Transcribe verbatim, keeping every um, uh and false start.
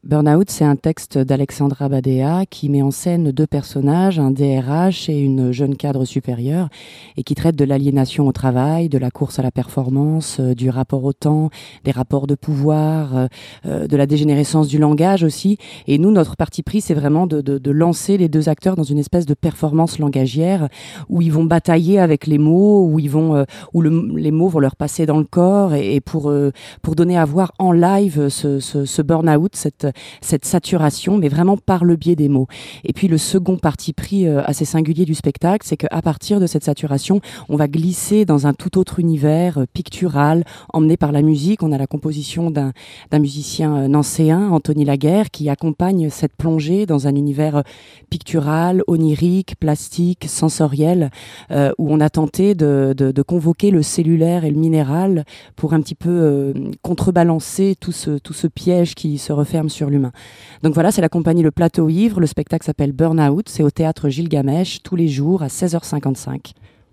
Burnout, c'est un texte d'Alexandra Badea qui met en scène deux personnages, un D R H et une jeune cadre supérieure, et qui traite de l'aliénation au travail, de la course à la performance, euh, du rapport au temps, des rapports de pouvoir, euh, euh, de la dégénérescence du langage aussi. Et nous, notre parti pris, c'est vraiment de, de, de lancer les deux acteurs dans une espèce de performance langagière où ils vont batailler avec les mots, où ils vont, euh, où le, les mots vont leur passer dans le corps, et, et pour euh, pour donner à voir en live ce, ce, ce burn-out, cette cette saturation, mais vraiment par le biais des mots. Et puis le second parti pris euh, assez singulier du spectacle, c'est qu'à partir de cette saturation, on va glisser dans un tout autre univers euh, pictural, emmené par la musique. On a la composition d'un, d'un musicien euh, nancéen, Anthony Laguerre, qui accompagne cette plongée dans un univers euh, pictural, onirique, plastique, sensoriel, euh, où on a tenté de, de, de convoquer le cellulaire et le minéral pour un petit peu euh, contrebalancer tout ce, tout ce piège qui se referme sur l'humain. Donc voilà, c'est la compagnie Le Plateau Ivre. Le spectacle s'appelle Burnout. C'est au théâtre Gilgamesh tous les jours à seize heures cinquante-cinq.